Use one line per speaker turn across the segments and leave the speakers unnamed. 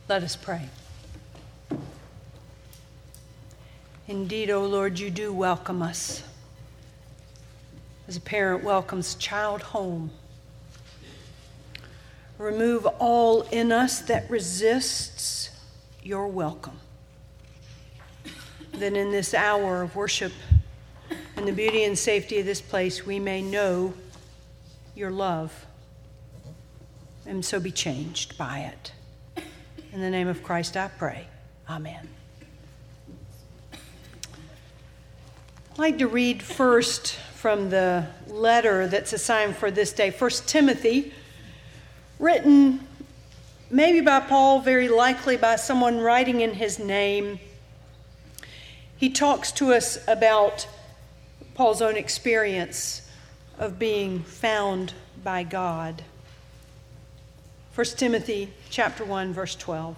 Let us pray. Indeed, O Lord, you do welcome us, as a parent welcomes a child home. Remove all in us that resists your welcome. Then in this hour of worship, in the beauty and safety of this place, we may know your love and so be changed by it. In the name of Christ I pray. Amen. I'd like to read first from the letter that's assigned for this day, 1 Timothy, written maybe by Paul, very likely by someone writing in his name. He talks to us about Paul's own experience of being found by God. 1 Timothy chapter 1, verse 12.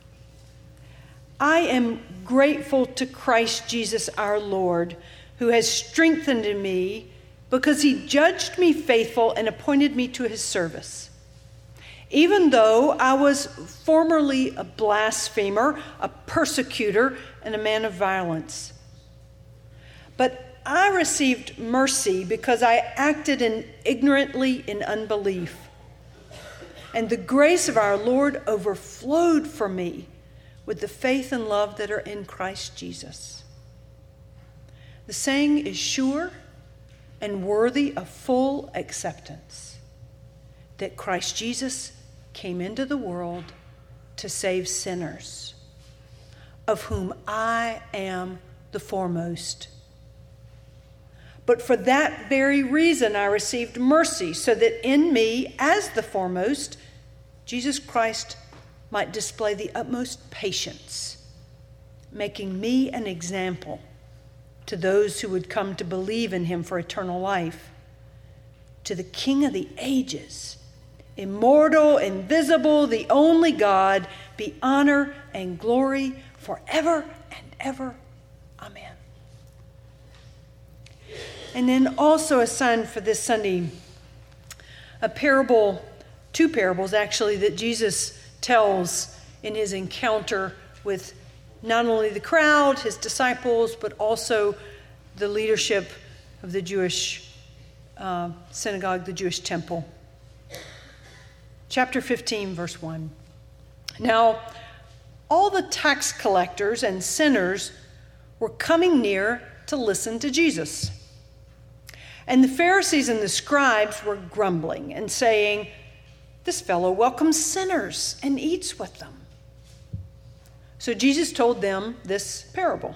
I am grateful to Christ Jesus our Lord, who has strengthened me because he judged me faithful and appointed me to his service. Even though I was formerly a blasphemer, a persecutor, and a man of violence. But I received mercy because I acted ignorantly in unbelief. And the grace of our Lord overflowed for me with the faith and love that are in Christ Jesus. The saying is sure and worthy of full acceptance, that Christ Jesus came into the world to save sinners, of whom I am the foremost. But for that very reason I received mercy, so that in me, as the foremost, Jesus Christ might display the utmost patience, making me an example to those who would come to believe in him for eternal life. To the King of the ages, immortal, invisible, the only God, be honor and glory forever and ever. Amen. And then also assigned for this Sunday, a parable, two parables actually, that Jesus tells in his encounter with not only the crowd, his disciples, but also the leadership of the Jewish synagogue, the Jewish temple. Chapter 15, verse 1. Now, all the tax collectors and sinners were coming near to listen to Jesus. And the Pharisees and the scribes were grumbling and saying, "This fellow welcomes sinners and eats with them." So Jesus told them this parable.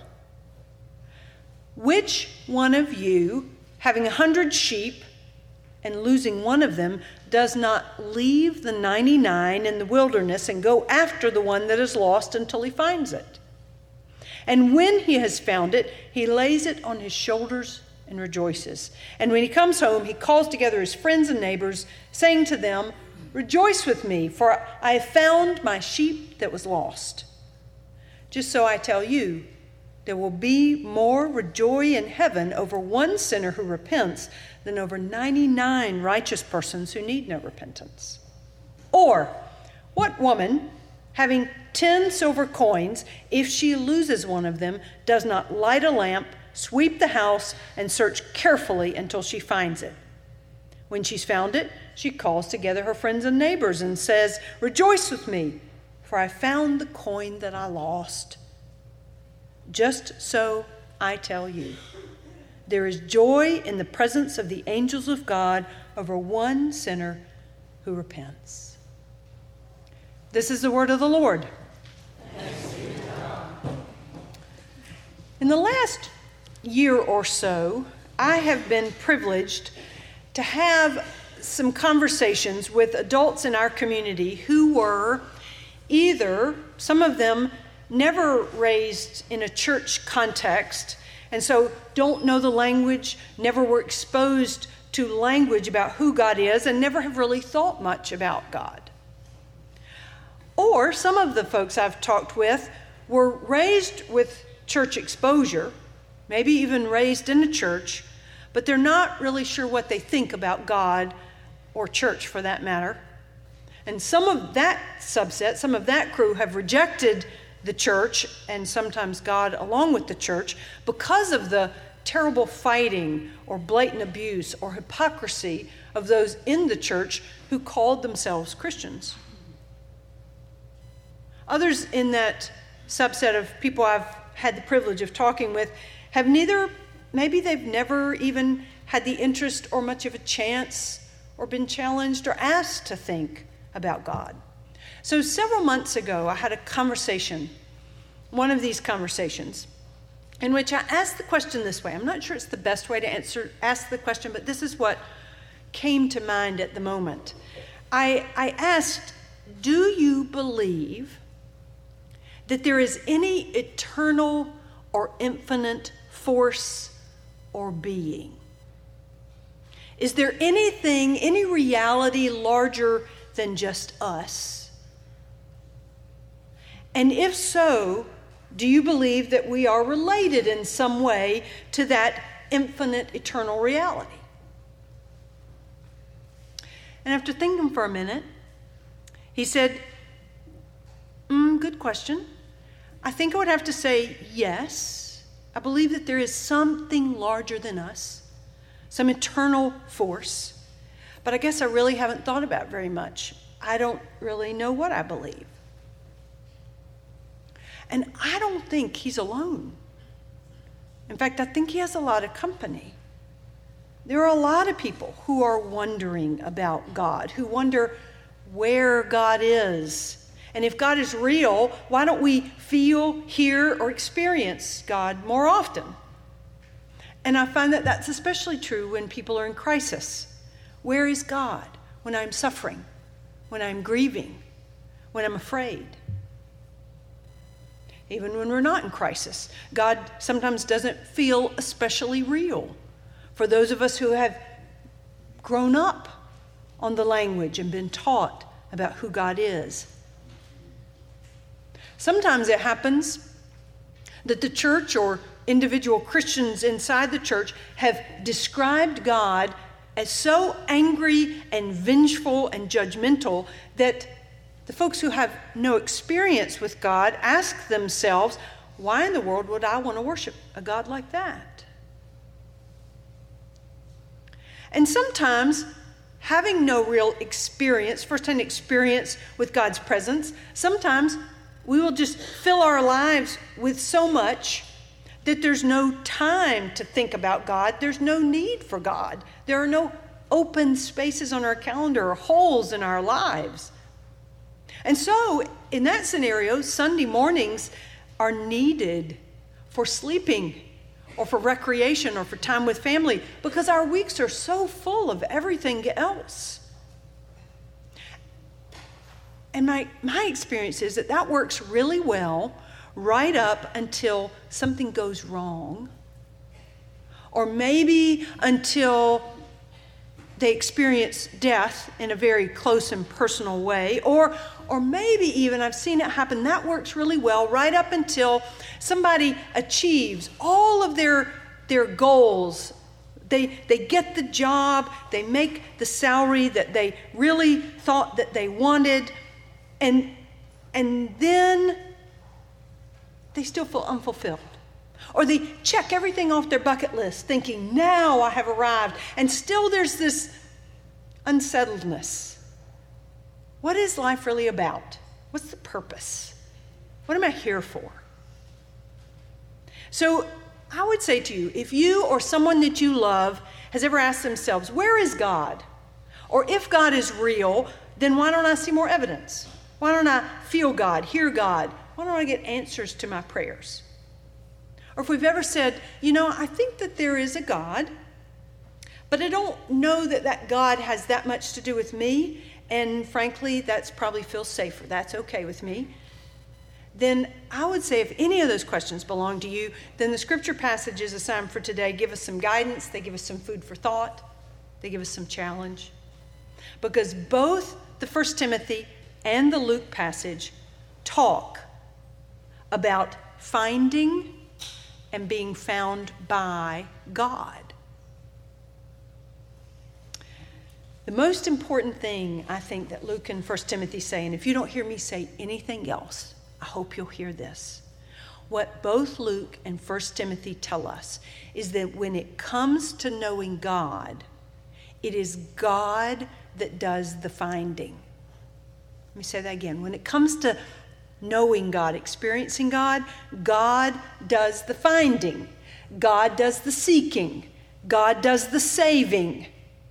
Which one of you, having 100 sheep and losing one of them, does not leave the 99 in the wilderness and go after the one that is lost until he finds it? And when he has found it, he lays it on his shoulders and rejoices. And when he comes home, he calls together his friends and neighbors, saying to them, "Rejoice with me, for I have found my sheep that was lost." Just so I tell you, there will be more joy in heaven over one sinner who repents than over 99 righteous persons who need no repentance. Or, what woman, having 10 silver coins, if she loses one of them, does not light a lamp, sweep the house, and search carefully until she finds it? When she's found it, she calls together her friends and neighbors and says, "Rejoice with me, for I found the coin that I lost." Just so I tell you, there is joy in the presence of the angels of God over one sinner who repents. This is the word of the Lord.
Thanks be to God.
In the last year or so, I have been privileged to have some conversations with adults in our community who were either, some of them, never raised in a church context, and so don't know the language, never were exposed to language about who God is, and never have really thought much about God. Or some of the folks I've talked with were raised with church exposure, maybe even raised in a church, but they're not really sure what they think about God or church for that matter. And some of that subset, some of that crew have rejected the church and sometimes God along with the church because of the terrible fighting or blatant abuse or hypocrisy of those in the church who called themselves Christians. Others in that subset of people I've had the privilege of talking with have maybe they've never even had the interest or much of a chance or been challenged or asked to think about God. So several months ago, I had a conversation, one of these conversations, in which I asked the question this way. I'm not sure it's the best way to ask the question, but this is what came to mind at the moment. I asked, do you believe that there is any eternal or infinite force or being? Is there anything, any reality larger than just us? And if so, do you believe that we are related in some way to that infinite eternal reality? And after thinking for a minute, he said, good question. I think I would have to say yes. I believe that there is something larger than us, some eternal force. But I guess I really haven't thought about very much. I don't really know what I believe. And I don't think he's alone. In fact, I think he has a lot of company. There are a lot of people who are wondering about God, who wonder where God is. And if God is real, why don't we feel, hear, or experience God more often? And I find that that's especially true when people are in crisis. Where is God when I'm suffering, when I'm grieving, when I'm afraid? Even when we're not in crisis, God sometimes doesn't feel especially real. For those of us who have grown up on the language and been taught about who God is. Sometimes it happens that the church or individual Christians inside the church have described God as so angry and vengeful and judgmental that the folks who have no experience with God ask themselves, why in the world would I want to worship a God like that? And sometimes, having no real experience, first-hand experience with God's presence, sometimes we will just fill our lives with so much that there's no time to think about God. There's no need for God. There are no open spaces on our calendar or holes in our lives. And so, in that scenario, Sunday mornings are needed for sleeping or for recreation or for time with family because our weeks are so full of everything else. And my experience is that works really well right up until something goes wrong, or maybe until they experience death in a very close and personal way, or maybe even, I've seen it happen, that works really well right up until somebody achieves all of their goals. They get the job, they make the salary that they really thought that they wanted, and then they still feel unfulfilled. Or they check everything off their bucket list thinking, now I have arrived. And still there's this unsettledness. What is life really about? What's the purpose? What am I here for? So I would say to you, if you or someone that you love has ever asked themselves, where is God? Or if God is real, then why don't I see more evidence? Why don't I feel God, hear God? Why don't I get answers to my prayers? Or if we've ever said, I think that there is a God, but I don't know that God has that much to do with me, and frankly, that's probably feels safer. That's okay with me. Then I would say if any of those questions belong to you, then the scripture passages assigned for today give us some guidance. They give us some food for thought. They give us some challenge. Because both the 1 Timothy and the Luke passage talk about finding and being found by God. The most important thing I think that Luke and 1 Timothy say, and if you don't hear me say anything else, I hope you'll hear this. What both Luke and 1 Timothy tell us is that when it comes to knowing God, it is God that does the finding. Let me say that again. When it comes to knowing God, experiencing God, God does the finding. God does the seeking. God does the saving.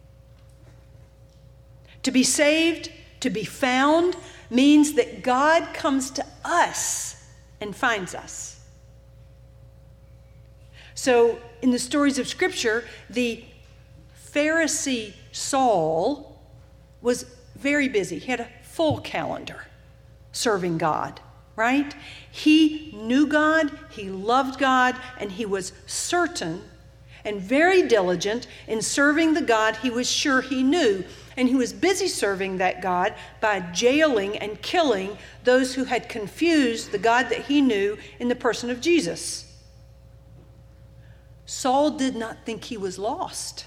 To be saved, to be found, means that God comes to us and finds us. So, in the stories of Scripture, the Pharisee Saul was very busy. He had a full calendar serving God, right? He knew God, he loved God, and he was certain and very diligent in serving the God he was sure he knew. And he was busy serving that God by jailing and killing those who had confused the God that he knew in the person of Jesus. Saul did not think he was lost.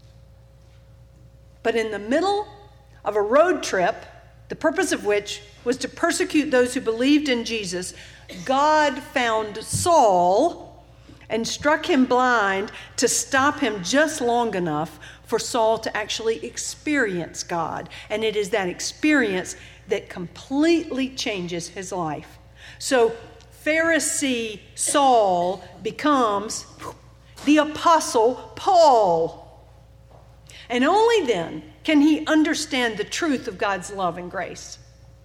But in the middle of a road trip, the purpose of which was to persecute those who believed in Jesus, God found Saul and struck him blind to stop him just long enough for Saul to actually experience God. And it is that experience that completely changes his life. So Pharisee Saul becomes the Apostle Paul. And only then can he understand the truth of God's love and grace.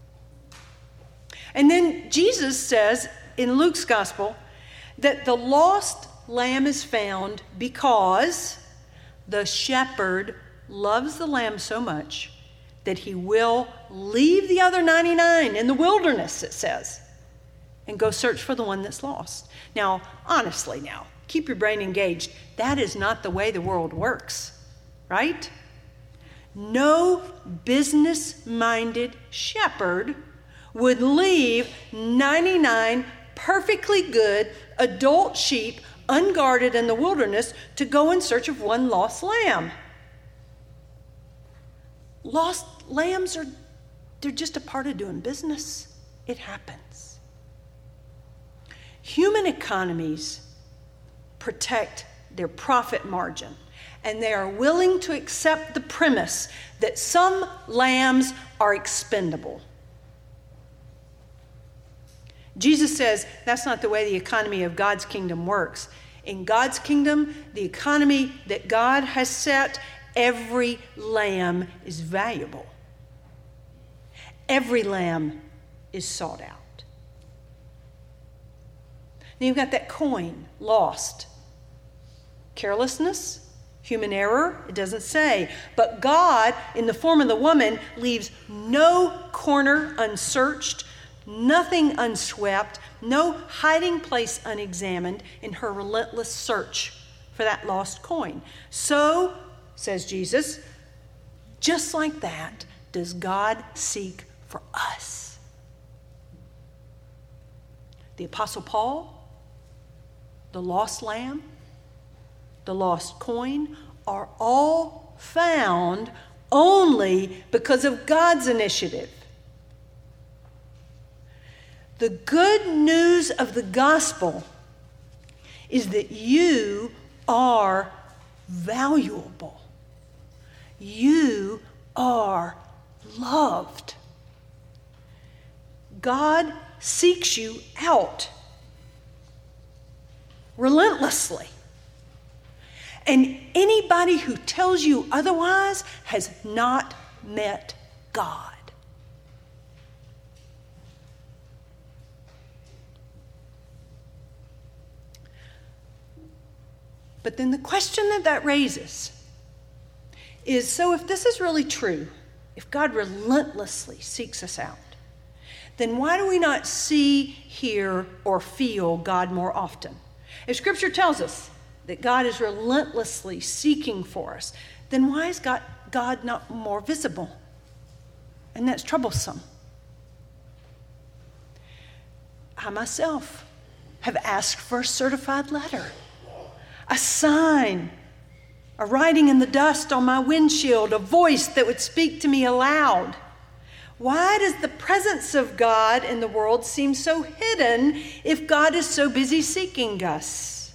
And then Jesus says in Luke's gospel that the lost lamb is found because the shepherd loves the lamb so much that he will leave the other 99 in the wilderness, it says, and go search for the one that's lost. Now, honestly now, keep your brain engaged. That is not the way the world works, right? No business-minded shepherd would leave 99 perfectly good adult sheep unguarded in the wilderness to go in search of one lost lamb. Lost lambs they're just a part of doing business. It happens. Human economies protect their profit margin, and they are willing to accept the premise that some lambs are expendable. Jesus says that's not the way the economy of God's kingdom works. In God's kingdom, the economy that God has set, every lamb is valuable. Every lamb is sought out. Then you've got that coin, lost. Carelessness, human error, it doesn't say. But God, in the form of the woman, leaves no corner unsearched, nothing unswept, no hiding place unexamined in her relentless search for that lost coin. So, says Jesus, just like that does God seek for us. The Apostle Paul, the lost lamb, the lost coin are all found only because of God's initiative. The good news of the gospel is that you are valuable. You are loved. God seeks you out relentlessly. And anybody who tells you otherwise has not met God. But then the question that raises is, so if this is really true, if God relentlessly seeks us out, then why do we not see, hear, or feel God more often? If Scripture tells us that God is relentlessly seeking for us, then why is God not more visible? And that's troublesome. I myself have asked for a certified letter, a sign a writing in the dust on my windshield, a voice that would speak to me aloud. Why does the presence of God in the world seem so hidden if God is so busy seeking us?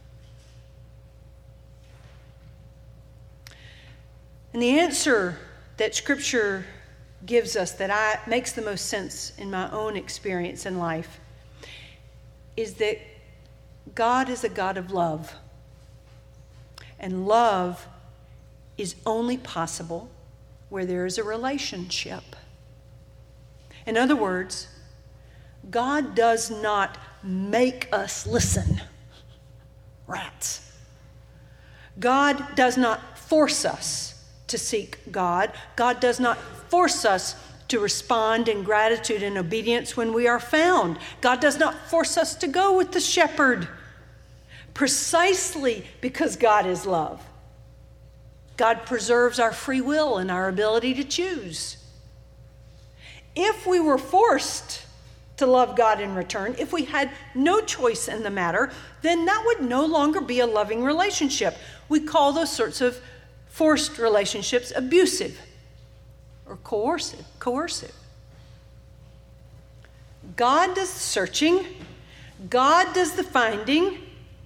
And the answer that Scripture gives us that makes the most sense in my own experience in life is that God is a God of love. And love is only possible where there is a relationship. In other words, God does not make us listen. Rats. God does not force us to seek God. God does not force us to respond in gratitude and obedience when we are found. God does not force us to go with the shepherd. Precisely because God is love, God preserves our free will and our ability to choose. If we were forced to love God in return, if we had no choice in the matter, then that would no longer be a loving relationship. We call those sorts of forced relationships abusive or coercive. God does the searching. God does the finding.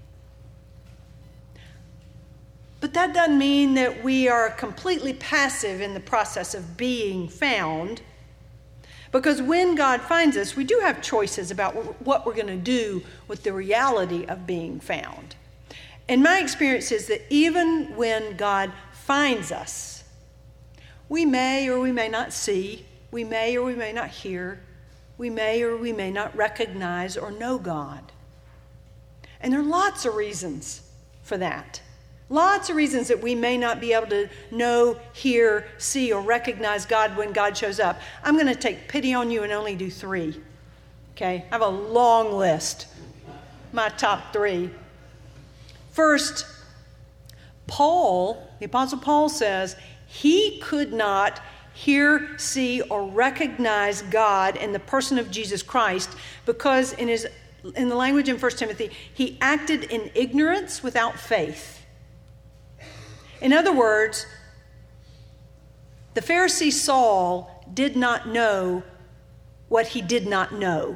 But that doesn't mean that we are completely passive in the process of being found. Because when God finds us, we do have choices about what we're going to do with the reality of being found. And my experience is that even when God finds us, we may or we may not see, we may or we may not hear, we may or we may not recognize or know God. And there are lots of reasons for that. Lots of reasons that we may not be able to know, hear, see, or recognize God when God shows up. I'm going to take pity on you and only do 3. Okay? I have a long list. My top 3. First, Paul, the Apostle Paul says, he could not hear, see, or recognize God in the person of Jesus Christ because in the language in 1 Timothy, he acted in ignorance without faith. In other words, the Pharisee Saul did not know what he did not know.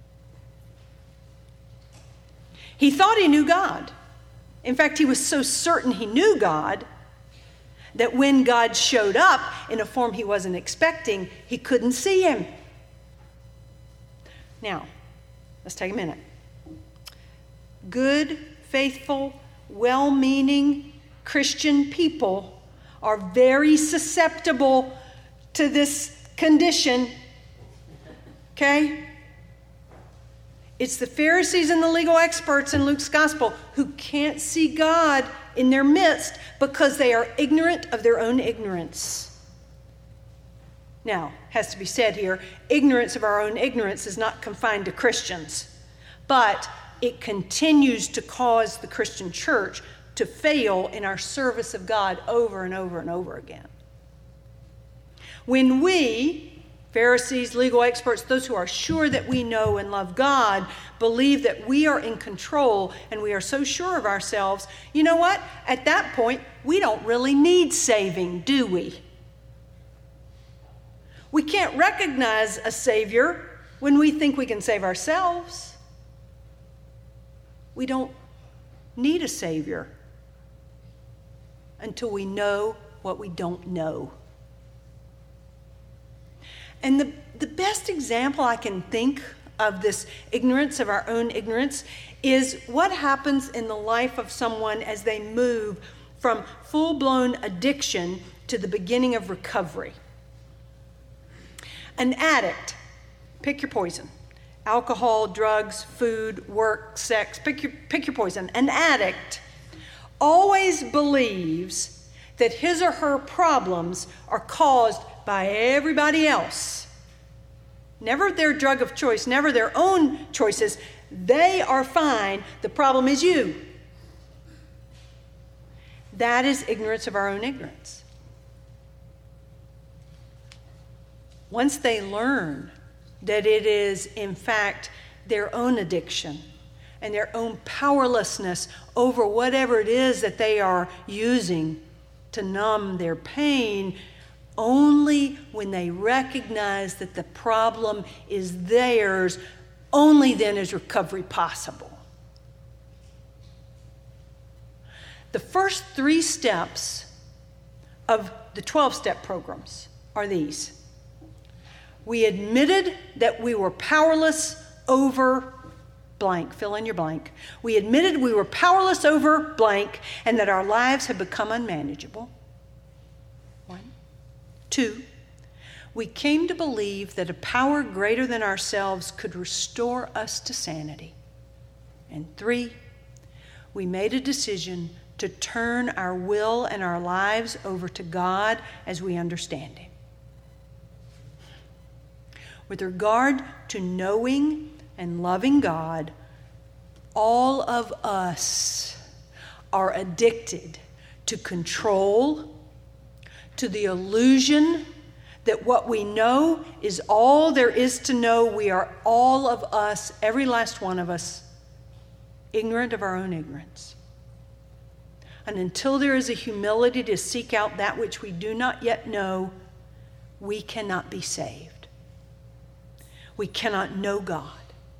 He thought he knew God. In fact, he was so certain he knew God that when God showed up in a form he wasn't expecting, he couldn't see him. Now, let's take a minute. Good, faithful, well-meaning Christian people are very susceptible to this condition. Okay? It's the Pharisees and the legal experts in Luke's gospel who can't see God in their midst because they are ignorant of their own ignorance. Now, has to be said here, ignorance of our own ignorance is not confined to Christians, but it continues to cause the Christian church to fail in our service of God over and over and over again. When we, Pharisees, legal experts, those who are sure that we know and love God, believe that we are in control and we are so sure of ourselves, you know what? At that point, we don't really need saving, do we? We can't recognize a Savior when we think we can save ourselves. We don't need a Savior until we know what we don't know. And the best example I can think of this ignorance of our own ignorance is what happens in the life of someone as they move from full-blown addiction to the beginning of recovery. An addict, pick your poison. Alcohol, drugs, food, work, sex, pick your poison. An addict always believes that his or her problems are caused by everybody else. Never their drug of choice, never their own choices. They are fine. The problem is you. That is ignorance of our own ignorance. Once they learn that it is, in fact, their own addiction, and their own powerlessness over whatever it is that they are using to numb their pain, only when they recognize that the problem is theirs, only then is recovery possible. The first 3 steps of the 12-step programs are these. We admitted that we were powerless over blank, fill in your blank. We admitted we were powerless over blank and that our lives had become unmanageable. 1. 2, we came to believe that a power greater than ourselves could restore us to sanity. And 3, we made a decision to turn our will and our lives over to God as we understand Him. With regard to knowing and loving God, all of us are addicted to control, to the illusion that what we know is all there is to know. We are all of us, every last one of us, ignorant of our own ignorance. And until there is a humility to seek out that which we do not yet know, we cannot be saved. We cannot know God.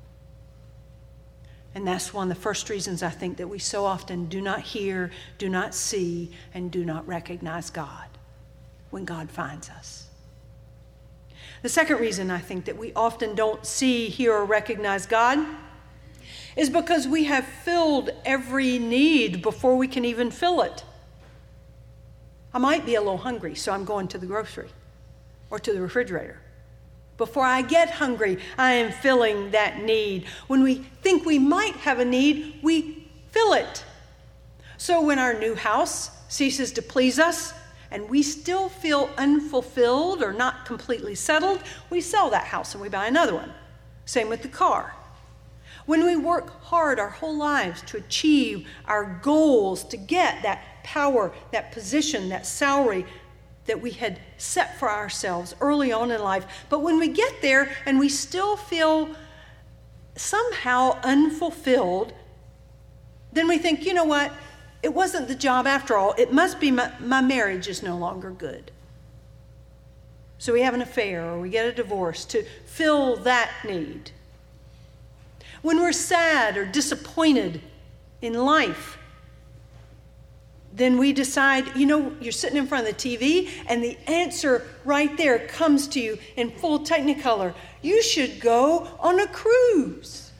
And that's one of the first reasons I think that we so often do not hear, do not see, and do not recognize God when God finds us. The second reason I think that we often don't see, hear, or recognize God is because we have filled every need before we can even fill it. I might be a little hungry, so I'm going to the grocery or to the refrigerator. Before I get hungry, I am filling that need. When we think we might have a need, we fill it. So when our new house ceases to please us and we still feel unfulfilled or not completely settled, we sell that house and we buy another one. Same with the car. When we work hard our whole lives to achieve our goals, to get that power, that position, that salary that we had set for ourselves early on in life. But when we get there and we still feel somehow unfulfilled, then we think, you know what? It wasn't the job after all. It must be my marriage is no longer good. So we have an affair or we get a divorce to fill that need. When we're sad or disappointed in life, then we decide, you're sitting in front of the TV and the answer right there comes to you in full Technicolor. You should go on a cruise.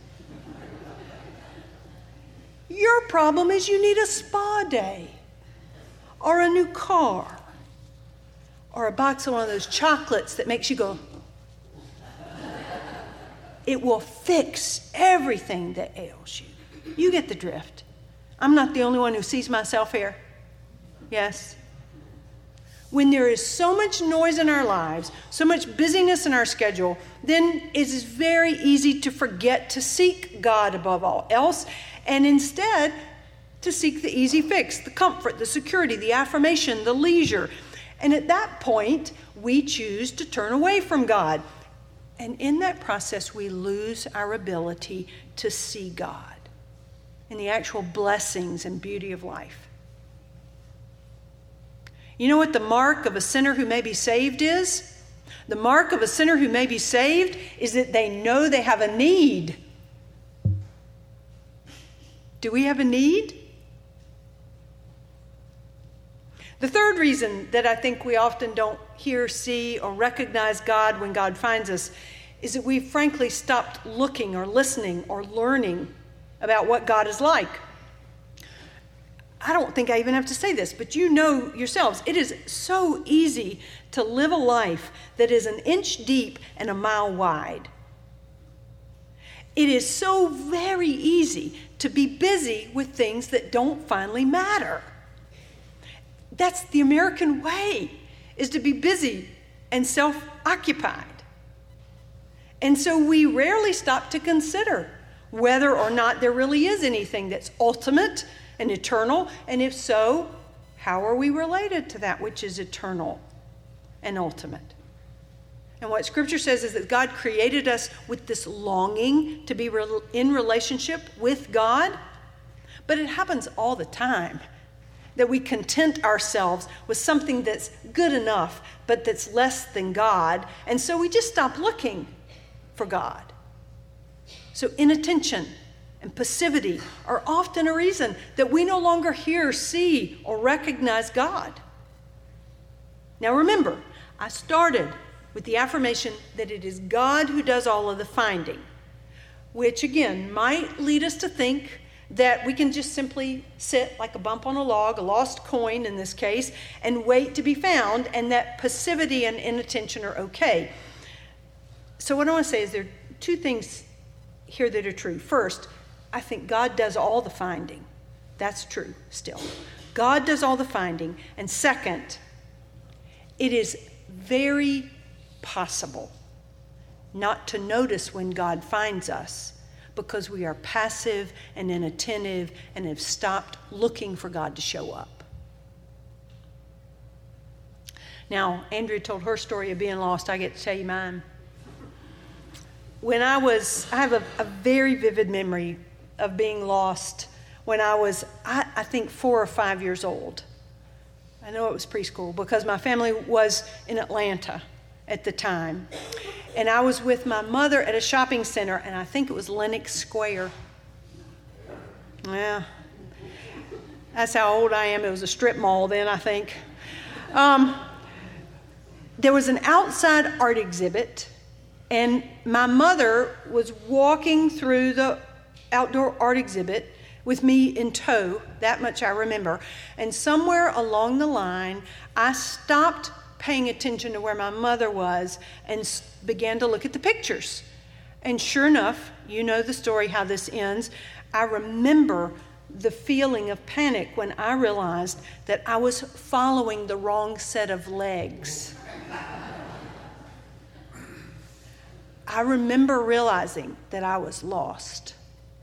Your problem is you need a spa day or a new car or a box of one of those chocolates that makes you go. It will fix everything that ails you. You get the drift. I'm not the only one who sees myself here. Yes. When there is so much noise in our lives, so much busyness in our schedule, then it is very easy to forget to seek God above all else, and instead to seek the easy fix, the comfort, the security, the affirmation, the leisure. And at that point, we choose to turn away from God. And in that process, we lose our ability to see God and the actual blessings and beauty of life. You know what the mark of a sinner who may be saved is? The mark of a sinner who may be saved is that they know they have a need. Do we have a need? The third reason that I think we often don't hear, see, or recognize God when God finds us is that we've frankly stopped looking or listening or learning about what God is like. I don't think I even have to say this, but you know yourselves, it is so easy to live a life that is an inch deep and a mile wide. It is so very easy to be busy with things that don't finally matter. That's the American way, is to be busy and self-occupied. And so we rarely stop to consider whether or not there really is anything that's ultimate and eternal, and if so, how are we related to that which is eternal and ultimate? And what Scripture says is that God created us with this longing to be in relationship with God. But it happens all the time that we content ourselves with something that's good enough, but that's less than God. And so we just stop looking for God. So inattention and passivity are often a reason that we no longer hear, see, or recognize God. Now remember, I started with the affirmation that it is God who does all of the finding, which again might lead us to think that we can just simply sit like a bump on a log, a lost coin in this case, and wait to be found, and that passivity and inattention are okay. So what I want to say is there are two things here that are true. First, I think God does all the finding. That's true still. God does all the finding. And second, it is very possible not to notice when God finds us because we are passive and inattentive and have stopped looking for God to show up. Now, Andrea told her story of being lost. I get to tell you mine. I have a very vivid memory of being lost when I was, I think, 4 or 5 years old. I know it was preschool because my family was in Atlanta at the time. And I was with my mother at a shopping center, and I think it was Lenox Square. Yeah, that's how old I am. It was a strip mall then, I think. There was an outside art exhibit, and my mother was walking through the outdoor art exhibit with me in tow. That much I remember. And somewhere along the line, I stopped paying attention to where my mother was and began to look at the pictures. And sure enough, you know the story, how this ends. I remember the feeling of panic when I realized that I was following the wrong set of legs. I remember realizing that I was lost.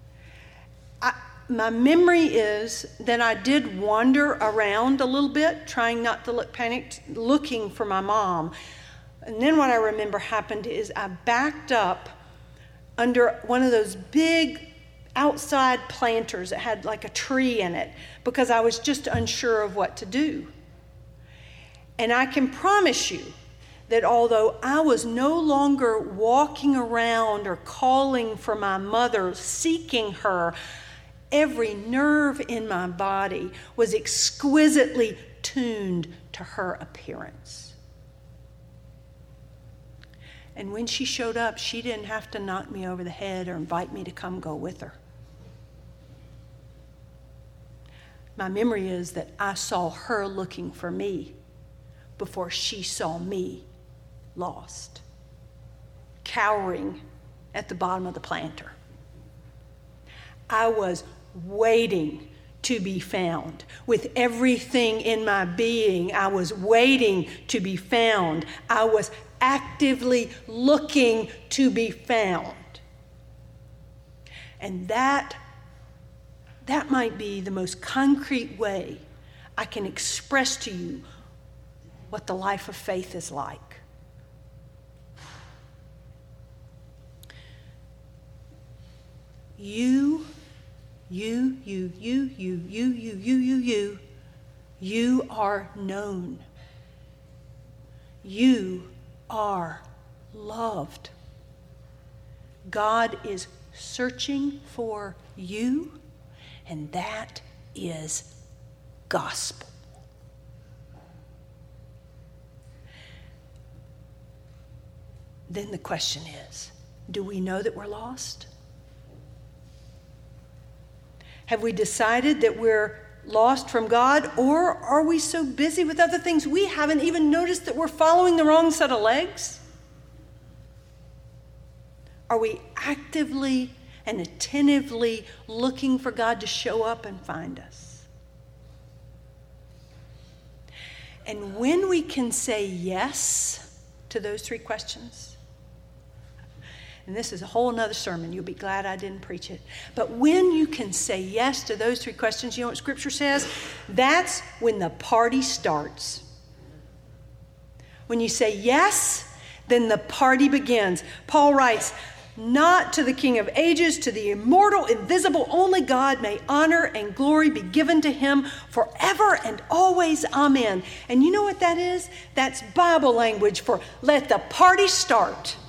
My memory is that I did wander around a little bit, trying not to look panicked, looking for my mom. And then what I remember happened is I backed up under one of those big outside planters that had like a tree in it because I was just unsure of what to do. And I can promise you that although I was no longer walking around or calling for my mother, seeking her, every nerve in my body was exquisitely tuned to her appearance. And when she showed up, she didn't have to knock me over the head or invite me to come go with her. My memory is that I saw her looking for me before she saw me lost, cowering at the bottom of the planter. I was waiting to be found. With everything in my being, I was waiting to be found. I was actively looking to be found. And that might be the most concrete way I can express to you what the life of faith is like. You are known. You are loved. God is searching for you, and that is gospel. Then the question is, do we know that we're lost? Have we decided that we're lost from God, or are we so busy with other things we haven't even noticed that we're following the wrong set of legs? Are we actively and attentively looking for God to show up and find us? And when we can say yes to those three questions, and this is a whole nother sermon. You'll be glad I didn't preach it. But when you can say yes to those three questions, you know what Scripture says? That's when the party starts. When you say yes, Then the party begins. Paul writes, not to the King of ages, to the immortal, invisible, only God, may honor and glory be given to him forever and always. Amen. And you know what that is? That's Bible language for let the party start.